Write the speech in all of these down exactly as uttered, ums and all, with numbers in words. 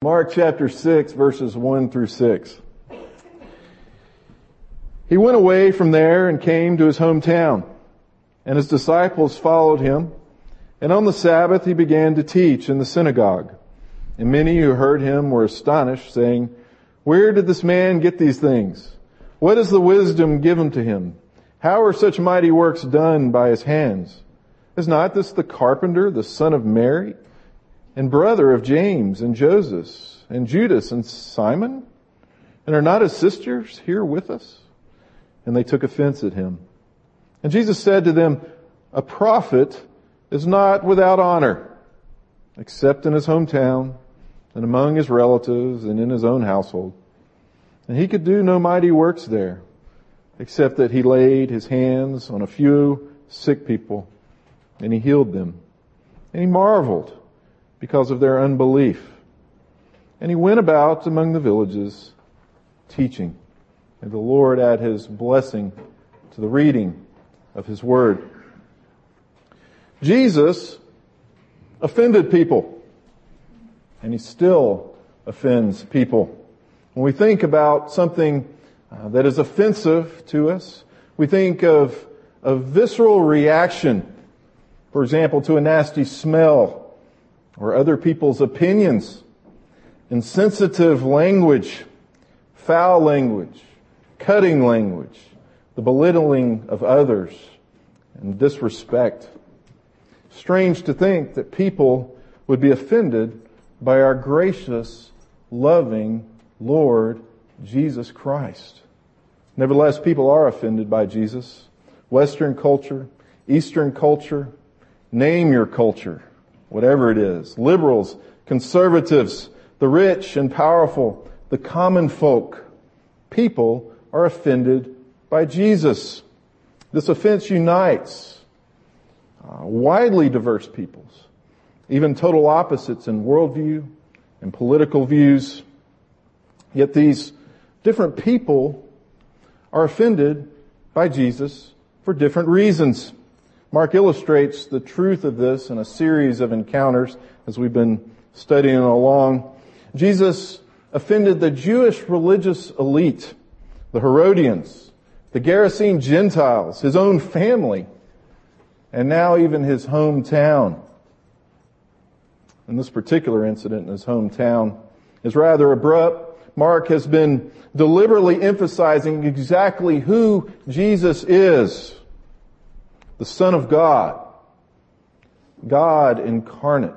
Mark chapter six, verses one through six. He went away from there and came to his hometown, and his disciples followed him. And on the Sabbath he began to teach in the synagogue. And many who heard him were astonished, saying, "Where did this man get these things? What is the wisdom given to him? How are such mighty works done by his hands? Is not this the carpenter, the son of Mary, and brother of James and Joseph and Judas and Simon? And are not his sisters here with us?" And they took offense at him. And Jesus said to them, "A prophet is not without honor, except in his hometown and among his relatives and in his own household." And he could do no mighty works there, except that he laid his hands on a few sick people and he healed them. And he marveled because of their unbelief. And he went about among the villages teaching. And the Lord add his blessing to the reading of his word. Jesus offended people, and he still offends people. When we think about something uh, that is offensive to us, we think of a visceral reaction, for example, to a nasty smell, or other people's opinions, insensitive language, foul language, cutting language, the belittling of others, and disrespect. Strange to think that people would be offended by our gracious, loving Lord Jesus Christ. Nevertheless, people are offended by Jesus. Western culture, Eastern culture, name your culture, whatever it is. Liberals, conservatives, the rich and powerful, the common folk. People are offended by Jesus. This offense unites uh, widely diverse peoples, even total opposites in worldview and political views. Yet these different people are offended by Jesus for different reasons. Mark illustrates the truth of this in a series of encounters as we've been studying along. Jesus offended the Jewish religious elite, the Herodians, the Gerasene Gentiles, his own family, and now even his hometown. And this particular incident in his hometown is rather abrupt. Mark has been deliberately emphasizing exactly who Jesus is. The Son of God, God incarnate,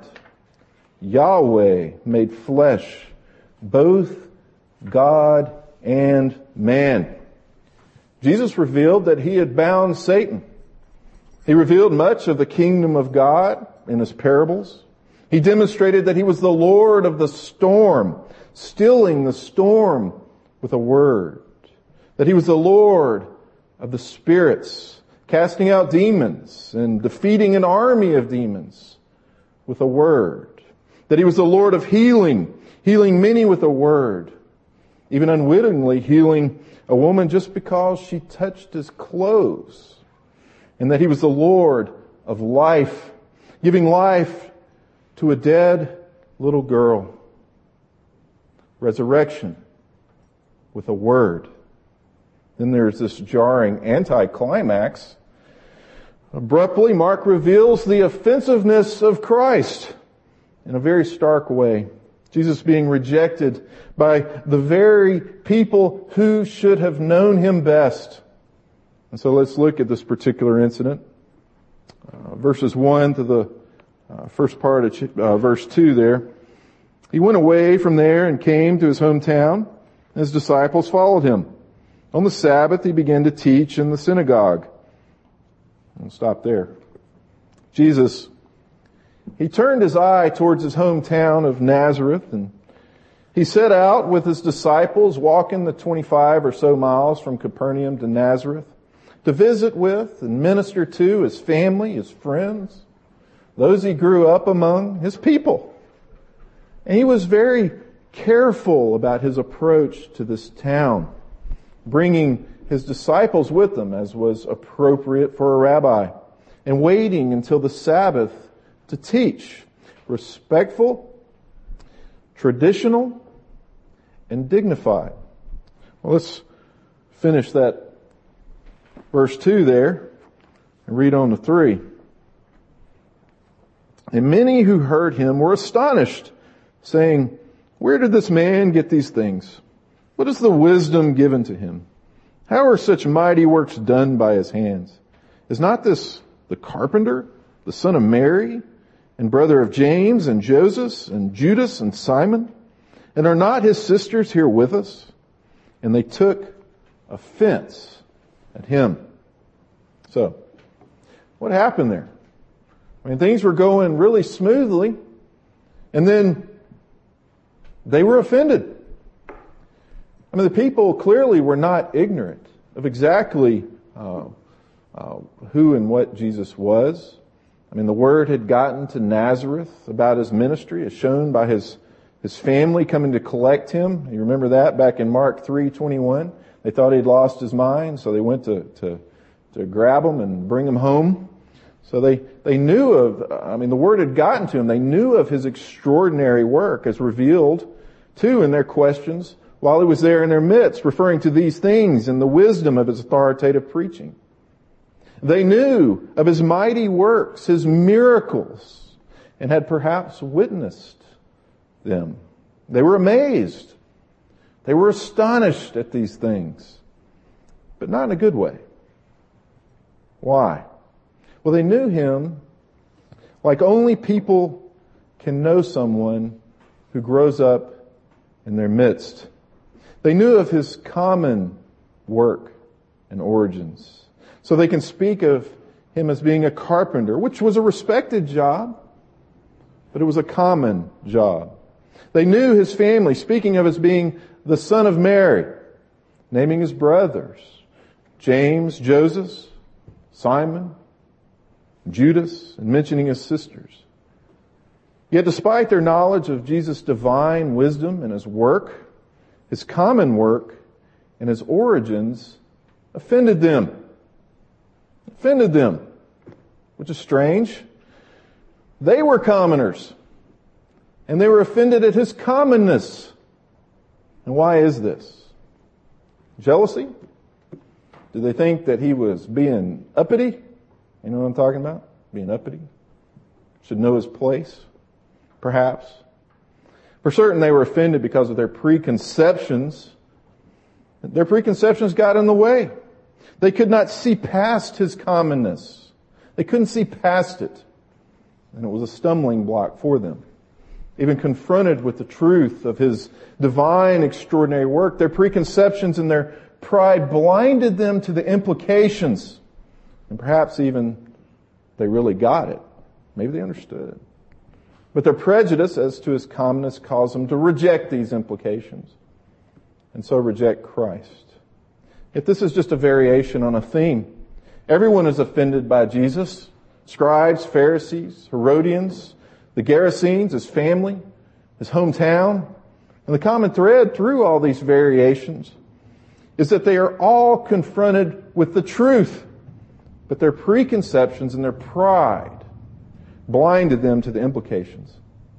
Yahweh made flesh, both God and man. Jesus revealed that he had bound Satan. He revealed much of the kingdom of God in his parables. He demonstrated that he was the Lord of the storm, stilling the storm with a word. That he was the Lord of the spirits, casting out demons and defeating an army of demons with a word. That he was the Lord of healing, healing many with a word. Even unwittingly healing a woman just because she touched his clothes. And that he was the Lord of life, giving life to a dead little girl. Resurrection with a word. Then there's this jarring anticlimax. Abruptly, Mark reveals the offensiveness of Christ in a very stark way. Jesus being rejected by the very people who should have known him best. And so let's look at this particular incident. Uh, verses one to the uh, first part of uh, verse two there. He went away from there and came to his hometown, and his disciples followed him. On the Sabbath, he began to teach in the synagogue. I'll stop there. Jesus, he turned his eye towards his hometown of Nazareth, and he set out with his disciples, walking the twenty-five or so miles from Capernaum to Nazareth, to visit with and minister to his family, his friends, those he grew up among, his people. And he was very careful about his approach to this town, bringing his disciples with them as was appropriate for a rabbi, and waiting until the Sabbath to teach. Respectful, traditional, and dignified. Well, let's finish that verse two there and read on to three. And many who heard him were astonished, saying, "Where did this man get these things? What is the wisdom given to him? How are such mighty works done by his hands? Is not this the carpenter, the son of Mary, and brother of James and Joseph and Judas and Simon? And are not his sisters here with us?" And they took offense at him. So, what happened there? I mean, things were going really smoothly, and then they were offended. I mean, the people clearly were not ignorant of exactly uh, uh, who and what Jesus was. I mean, the word had gotten to Nazareth about his ministry, as shown by his his family coming to collect him. You remember that back in Mark three twenty-one. They thought he'd lost his mind, so they went to to, to grab him and bring him home. So they, they knew of, I mean, the word had gotten to him. They knew of his extraordinary work as revealed too in their questions while he was there in their midst, referring to these things and the wisdom of his authoritative preaching. They knew of his mighty works, his miracles, and had perhaps witnessed them. They were amazed. They were astonished at these things, but not in a good way. Why? Well, they knew him like only people can know someone who grows up in their midst. They knew of his common work and origins. So they can speak of him as being a carpenter, which was a respected job, but it was a common job. They knew his family, speaking of as being the son of Mary, naming his brothers, James, Joseph, Simon, Judas, and mentioning his sisters. Yet despite their knowledge of Jesus' divine wisdom and his work, his common work and his origins offended them. Offended them, which is strange. They were commoners, and they were offended at his commonness. And why is this? Jealousy? Do they think that he was being uppity? You know what I'm talking about? Being uppity? Should know his place? Perhaps. For certain, they were offended because of their preconceptions. Their preconceptions got in the way. They could not see past his commonness. They couldn't see past it. And it was a stumbling block for them. Even confronted with the truth of his divine, extraordinary work, their preconceptions and their pride blinded them to the implications. And perhaps even they really got it. Maybe they understood. But their prejudice as to his commonness caused them to reject these implications. And so reject Christ. Yet this is just a variation on a theme. Everyone is offended by Jesus. Scribes, Pharisees, Herodians, the Gerasenes, his family, his hometown. And the common thread through all these variations is that they are all confronted with the truth. But their preconceptions and their pride blinded them to the implications.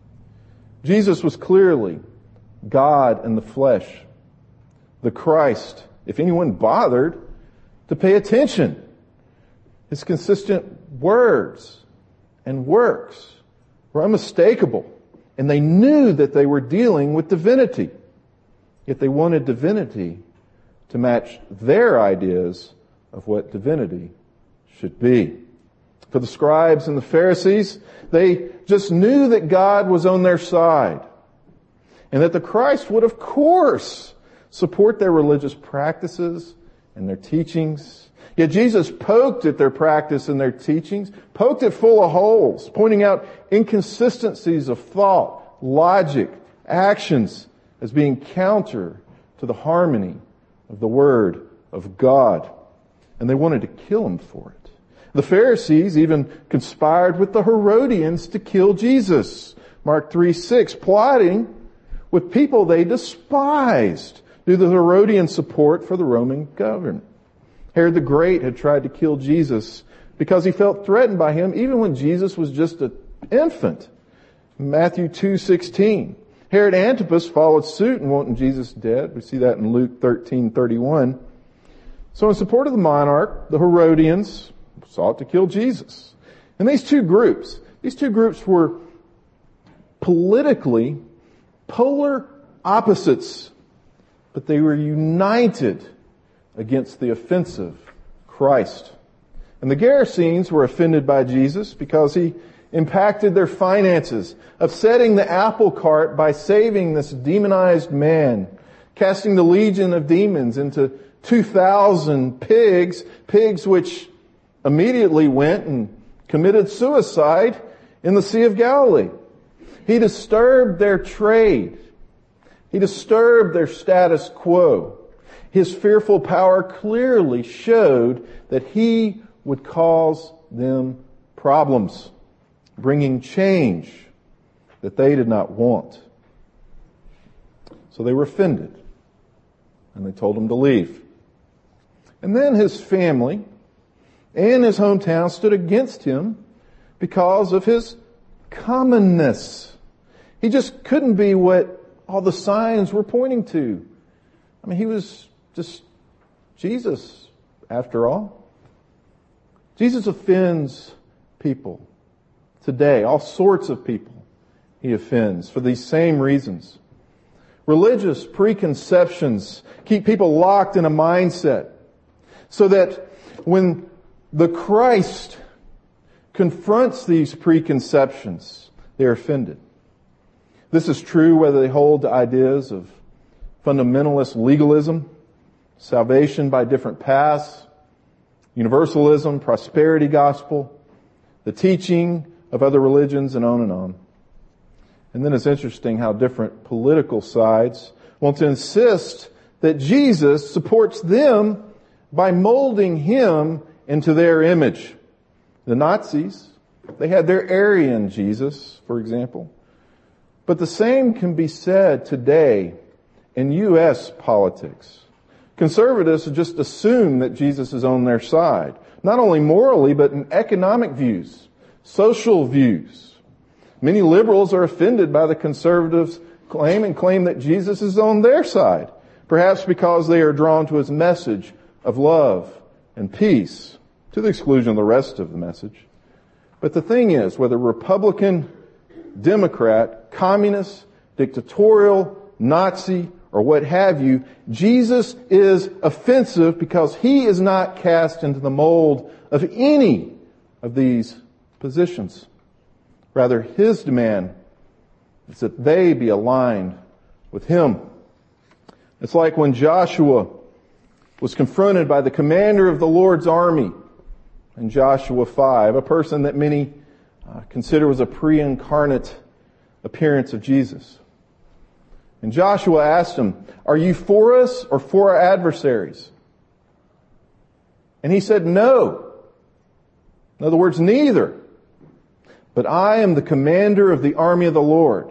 Jesus was clearly God in the flesh, the Christ. If anyone bothered to pay attention, his consistent words and works were unmistakable, and they knew that they were dealing with divinity. Yet they wanted divinity to match their ideas of what divinity should be. For the scribes and the Pharisees, they just knew that God was on their side, and that the Christ would, of course, support their religious practices and their teachings. Yet Jesus poked at their practice and their teachings, poked it full of holes, pointing out inconsistencies of thought, logic, actions as being counter to the harmony of the Word of God. And they wanted to kill him for it. The Pharisees even conspired with the Herodians to kill Jesus. Mark three six, plotting with people they despised due to the Herodian support for the Roman government. Herod the Great had tried to kill Jesus because he felt threatened by him even when Jesus was just an infant. Matthew two sixteen. Herod Antipas followed suit in wanting Jesus dead. We see that in Luke thirteen thirty-one. So in support of the monarch, the Herodians sought to kill Jesus. And these two groups, these two groups were politically polar opposites, but they were united against the offensive Christ. And the Gerasenes were offended by Jesus because he impacted their finances, upsetting the apple cart by saving this demonized man, casting the legion of demons into two thousand pigs, pigs which immediately went and committed suicide in the Sea of Galilee. He disturbed their trade. He disturbed their status quo. His fearful power clearly showed that he would cause them problems, bringing change that they did not want. So they were offended, and they told him to leave. And then his family and his hometown stood against him because of his commonness. He just couldn't be what all the signs were pointing to. I mean, he was just Jesus, after all. Jesus offends people today, all sorts of people he offends for these same reasons. Religious preconceptions keep people locked in a mindset so that when the Christ confronts these preconceptions, they're offended. This is true whether they hold to ideas of fundamentalist legalism, salvation by different paths, universalism, prosperity gospel, the teaching of other religions, and on and on. And then it's interesting how different political sides want to insist that Jesus supports them by molding him into their image. The Nazis, they had their Aryan Jesus, for example. But the same can be said today in U S politics. Conservatives just assume that Jesus is on their side, not only morally, but in economic views, social views. Many liberals are offended by the conservatives' claim and claim that Jesus is on their side, perhaps because they are drawn to his message of love and peace, to the exclusion of the rest of the message. But the thing is, whether Republican, Democrat, communist, dictatorial, Nazi, or what have you, Jesus is offensive because he is not cast into the mold of any of these positions. Rather, his demand is that they be aligned with him. It's like when Joshua was confronted by the commander of the Lord's army in Joshua five, a person that many uh, consider was a pre-incarnate appearance of Jesus. And Joshua asked him, "Are you for us or for our adversaries?" And he said, "No." In other words, neither. "But I am the commander of the army of the Lord.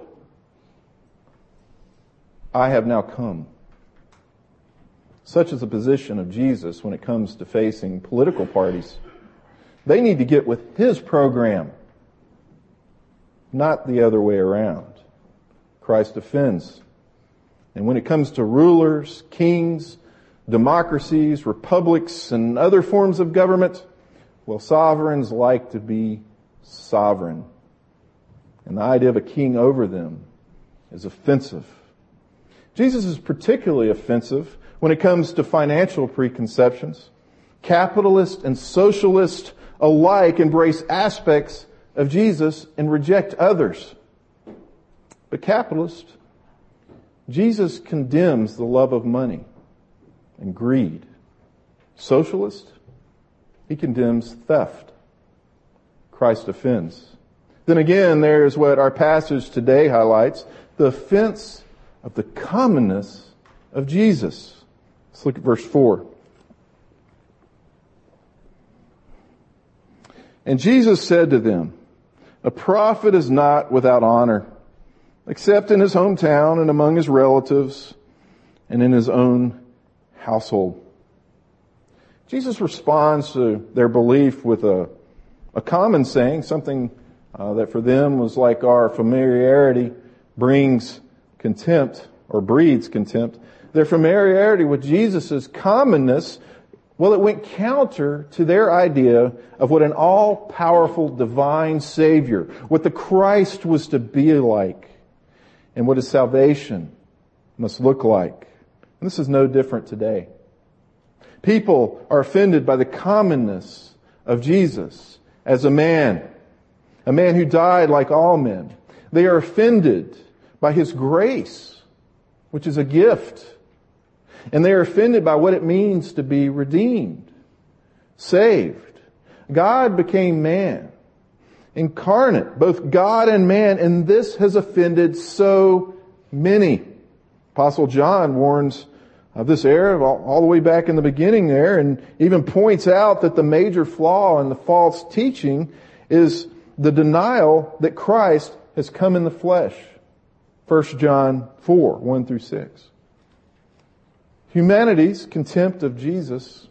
I have now come." Such is the position of Jesus when it comes to facing political parties. They need to get with his program, not the other way around. Christ offends. And when it comes to rulers, kings, democracies, republics, and other forms of government, well, sovereigns like to be sovereign. And the idea of a king over them is offensive. Jesus is particularly offensive when it comes to financial preconceptions. Capitalists and socialists alike embrace aspects of Jesus and reject others. But capitalists, Jesus condemns the love of money and greed. Socialist, he condemns theft. Christ offends. Then again, there's what our passage today highlights, the offense of the commonness of Jesus. Let's look at verse four. And Jesus said to them, "A prophet is not without honor, except in his hometown and among his relatives and in his own household." Jesus responds to their belief with a, a common saying, something uh, that for them was like our familiarity brings contempt, or breeds contempt, their familiarity with Jesus' commonness, well, it went counter to their idea of what an all-powerful divine Savior, what the Christ was to be like, and what his salvation must look like. And this is no different today. People are offended by the commonness of Jesus as a man, a man who died like all men. They are offended by his grace, which is a gift. And they are offended by what it means to be redeemed, saved. God became man, incarnate, both God and man, and this has offended so many. Apostle John warns of this error all, all the way back in the beginning there, and even points out that the major flaw in the false teaching is the denial that Christ has come in the flesh. First John four, one through six. Humanity's contempt of Jesus,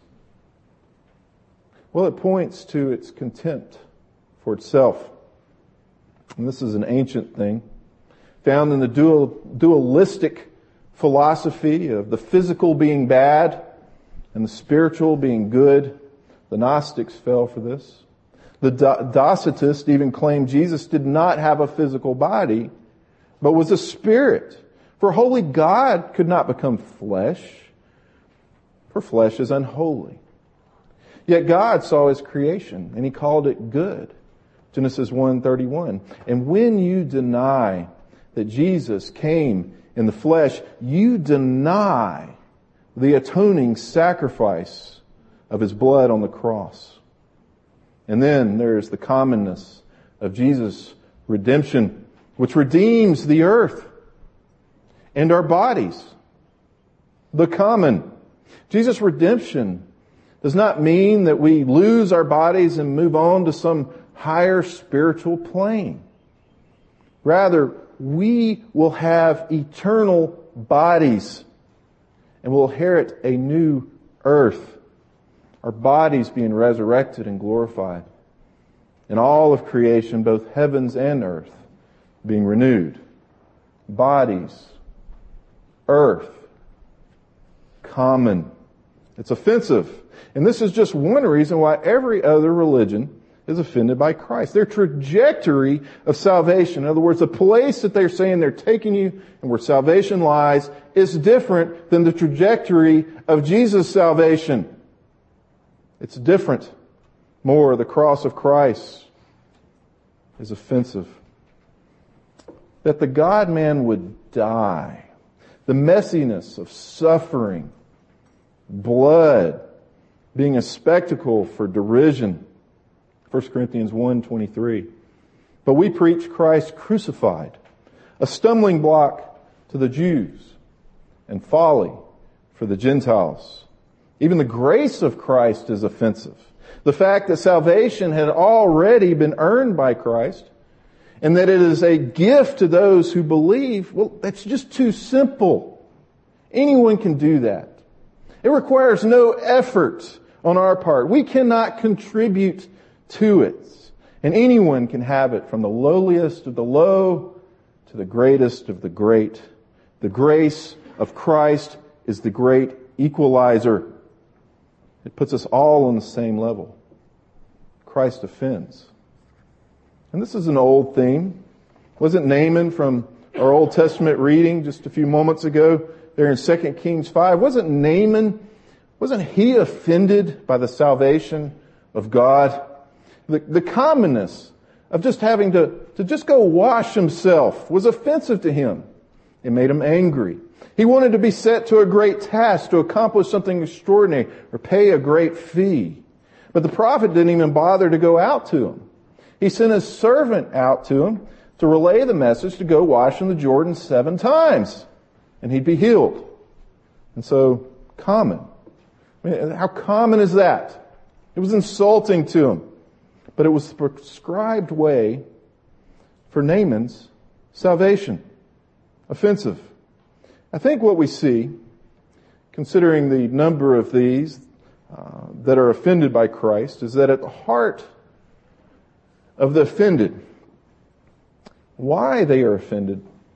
well, it points to its contempt for itself. And this is an ancient thing, found in the dual, dualistic philosophy of the physical being bad and the spiritual being good. The Gnostics fell for this. The Docetists even claimed Jesus did not have a physical body, but was a spirit. For holy God could not become flesh, for flesh is unholy. Yet God saw his creation, and he called it good. Genesis one thirty-one. And when you deny that Jesus came in the flesh, you deny the atoning sacrifice of his blood on the cross. And then there's the commonness of Jesus' redemption, which redeems the earth and our bodies. The common. Jesus' redemption does not mean that we lose our bodies and move on to some higher spiritual plane. Rather, we will have eternal bodies and will inherit a new earth. Our bodies being resurrected and glorified. And all of creation, both heavens and earth, being renewed. Bodies, earth, common. It's offensive. And this is just one reason why every other religion is offended by Christ. Their trajectory of salvation, in other words, the place that they're saying they're taking you and where salvation lies, is different than the trajectory of Jesus' salvation. It's different. More, the cross of Christ is offensive. That the God-man would die. The messiness of suffering, blood, being a spectacle for derision. First Corinthians one twenty-three. But we preach Christ crucified, a stumbling block to the Jews and folly for the Gentiles. Even the grace of Christ is offensive. The fact that salvation had already been earned by Christ and that it is a gift to those who believe, well, that's just too simple. Anyone can do that. It requires no effort on our part. We cannot contribute to it. And anyone can have it, from the lowliest of the low to the greatest of the great. The grace of Christ is the great equalizer. It puts us all on the same level. Christ offends. And this is an old theme. Wasn't Naaman from our Old Testament reading just a few moments ago there in Second Kings five? Wasn't Naaman, wasn't he offended by the salvation of God? The, the commonness of just having to, to just go wash himself was offensive to him. It made him angry. He wanted to be set to a great task, to accomplish something extraordinary, or pay a great fee. But the prophet didn't even bother to go out to him. He sent his servant out to him to relay the message to go wash in the Jordan seven times, and he'd be healed. And so, common. I mean, how common is that? It was insulting to him. But it was the prescribed way for Naaman's salvation. Offensive. I think what we see, considering the number of these uh, that are offended by Christ, is that at the heart of the offended, why they are offended,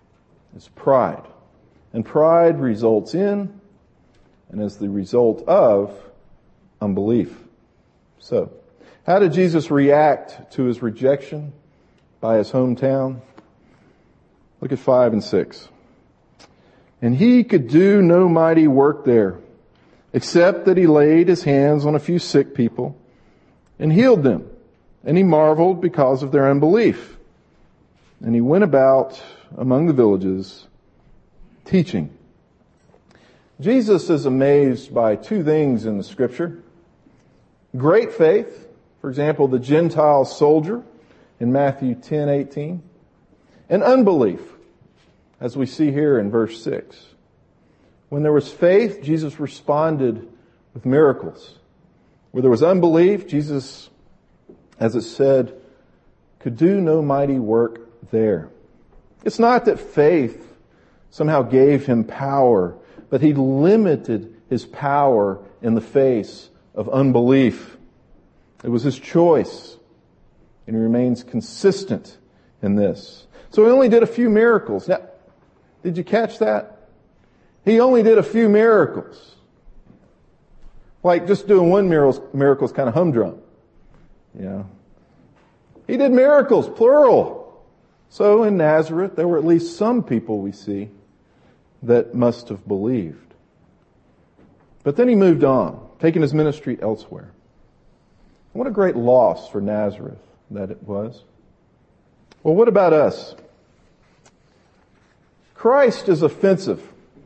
is pride. And pride results in, and is the result of, unbelief. So, how did Jesus react to his rejection by his hometown? Look at five and six. And he could do no mighty work there, except that he laid his hands on a few sick people and healed them. And he marveled because of their unbelief. And he went about among the villages teaching. Jesus is amazed by two things in the scripture. Great faith, for example, the Gentile soldier in Matthew ten eighteen, and unbelief, as we see here in verse six. When there was faith, Jesus responded with miracles. Where there was unbelief, Jesus, as it said, could do no mighty work there. It's not that faith somehow gave him power, but he limited his power in the face of unbelief. It was his choice, and he remains consistent in this. So he only did a few miracles. Now, did you catch that? He only did a few miracles. Like just doing one miracle, miracle is kind of humdrum. You know. He did miracles, plural. So in Nazareth, there were at least some people we see that must have believed. But then he moved on, taking his ministry elsewhere. What a great loss for Nazareth that it was. Well, what about us? Christ is offensive.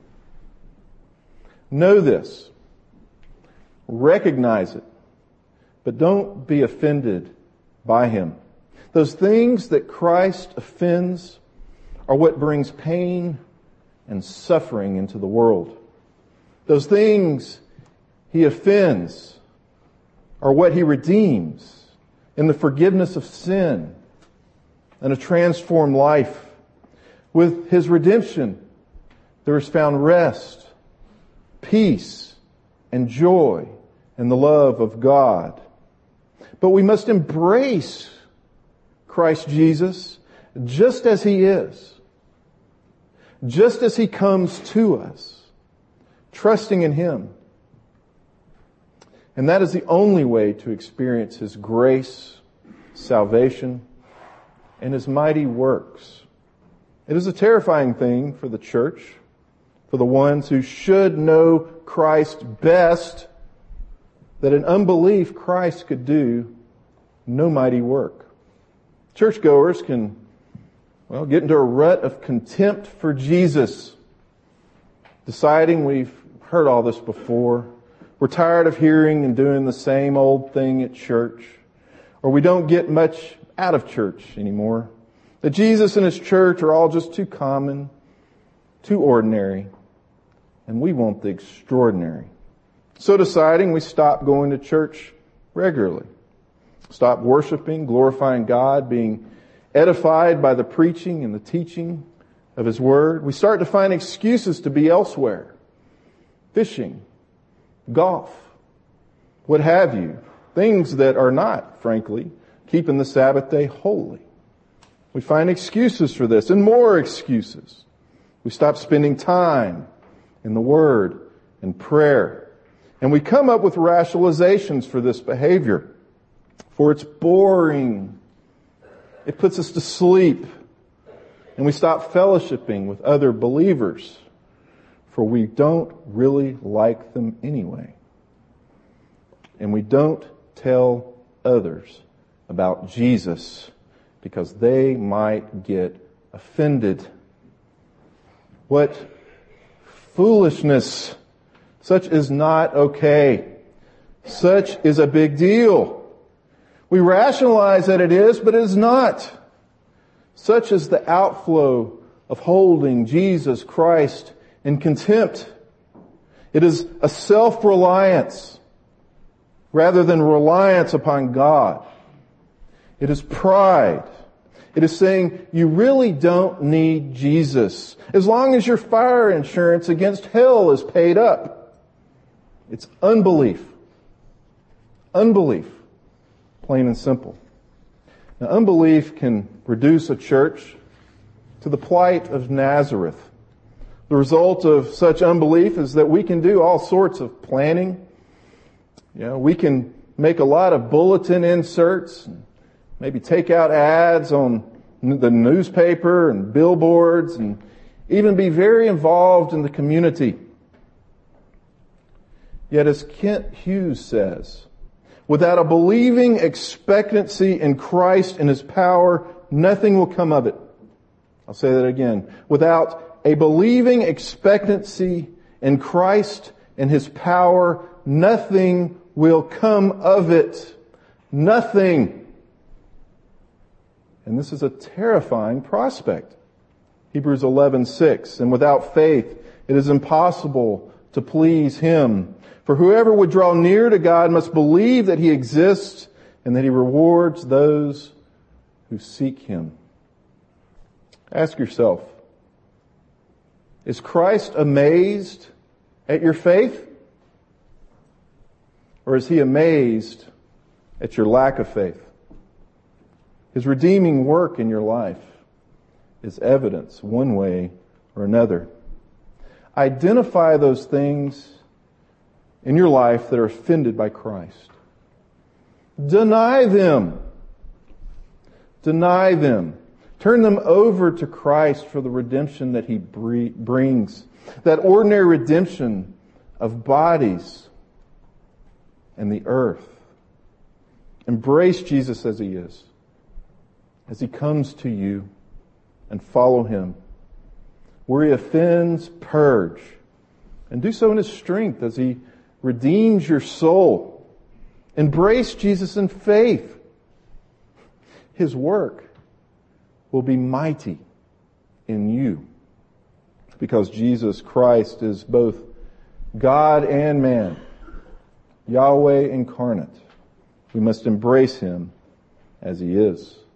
Know this. Recognize it. But don't be offended by him. Those things that Christ offends are what brings pain and suffering into the world. Those things he offends are what he redeems in the forgiveness of sin and a transformed life. With his redemption, there is found rest, peace, and joy and the love of God. But we must embrace Christ Jesus just as he is, just as he comes to us, trusting in him. And that is the only way to experience his grace, salvation, and his mighty works. It is a terrifying thing for the church, for the ones who should know Christ best, that in unbelief Christ could do no mighty work. Churchgoers can, well, get into a rut of contempt for Jesus, deciding we've heard all this before. We're tired of hearing and doing the same old thing at church, or we don't get much out of church anymore. That Jesus and his church are all just too common, too ordinary, and we want the extraordinary. So deciding, we stop going to church regularly. Stop worshiping, glorifying God, being edified by the preaching and the teaching of his word. We start to find excuses to be elsewhere. Fishing, golf, what have you. Things that are not, frankly, keeping the Sabbath day holy. We find excuses for this and more excuses. We stop spending time in the Word and prayer. And we come up with rationalizations for this behavior. For it's boring. It puts us to sleep. And we stop fellowshipping with other believers. For we don't really like them anyway. And we don't tell others about Jesus because they might get offended. What foolishness! Such is not okay. Such is a big deal. We rationalize that it is, but it is not. Such is the outflow of holding Jesus Christ in contempt. It is a self-reliance rather than reliance upon God. It is pride. It is saying you really don't need Jesus as long as your fire insurance against hell is paid up. It's unbelief. Unbelief. Plain and simple. Now, unbelief can reduce a church to the plight of Nazareth. The result of such unbelief is that we can do all sorts of planning. You know, we can make a lot of bulletin inserts, maybe take out ads on the newspaper and billboards, and even be very involved in the community. Yet as Kent Hughes says, without a believing expectancy in Christ and His power, nothing will come of it. I'll say that again. Without a believing expectancy in Christ and His power, nothing will come of it. Nothing. And this is a terrifying prospect. Hebrews eleven six, and without faith it is impossible to please Him. For whoever would draw near to God must believe that He exists and that He rewards those who seek Him. Ask yourself, is Christ amazed at your faith? Or is He amazed at your lack of faith? His redeeming work in your life is evidence one way or another. Identify those things in your life that are offended by Christ. Deny them. Deny them. Turn them over to Christ for the redemption that He brings. That ordinary redemption of bodies and the earth. Embrace Jesus as He is. As He comes to you, and follow Him. Where He offends, purge. And do so in His strength as He redeems your soul. Embrace Jesus in faith. His work will be mighty in you. Because Jesus Christ is both God and man. Yahweh incarnate. We must embrace Him as He is.